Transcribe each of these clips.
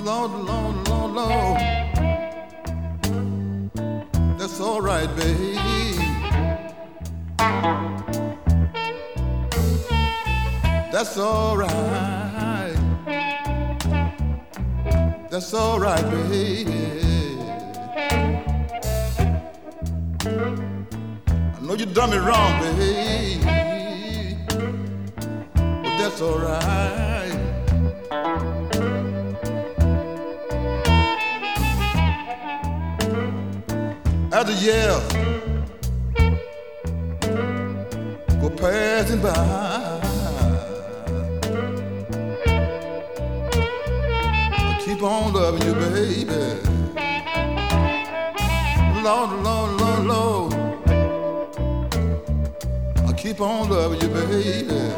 Lord, Lord, Lord, Lord. That's all right, babe. That's all right. That's all right, babe. I know you done me wrong, babe, but that's all right. As the years go passing by, I keep on loving you, baby. Lord, Lord, Lord, Lord, I keep on loving you, baby.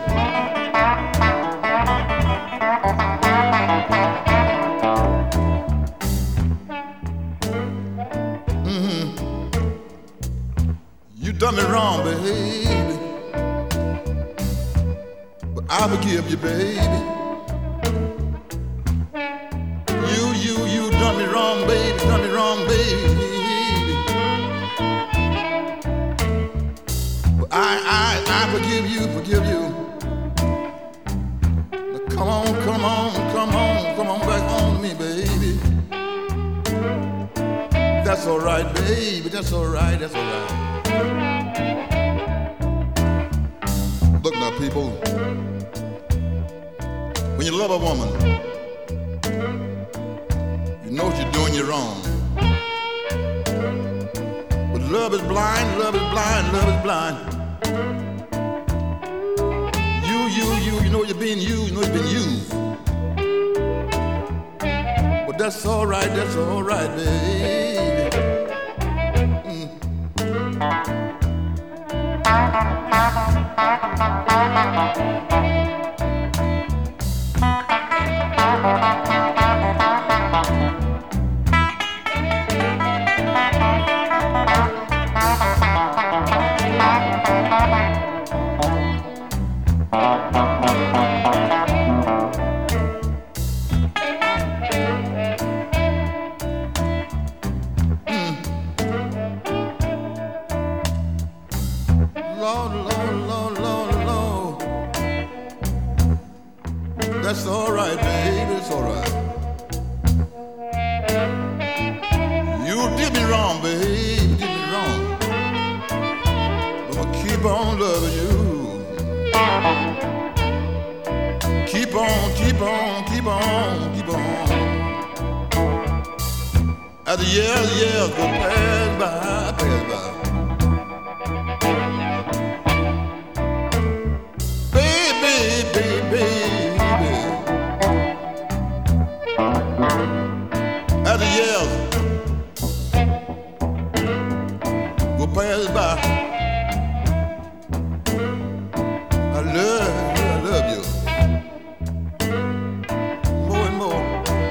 You done me wrong, baby, but I forgive you, baby. You done me wrong, baby, done me wrong, baby. But I forgive you, forgive you. Now come on, come on, come on, come on back home to me, baby. That's all right, baby, that's all right, that's all right. Look now, people, when you love a woman, you know you're doing you wrong. But love is blind, love is blind, love is blind. You know you're being used, you know you're being used. But that's all right, baby. Lord, Lord, Lord, Lord, Lord. That's all right, baby, it's all right. You did me wrong, baby, you did me wrong. But I'll keep on loving you. Keep on, keep on, keep on, keep on. As the years go pass by, pass by. Baby, as the years go pass by, I love you more and more.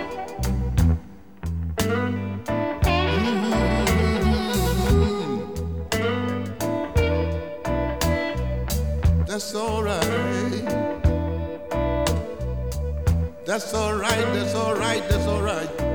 That's all right. That's all right, that's all right, that's all right.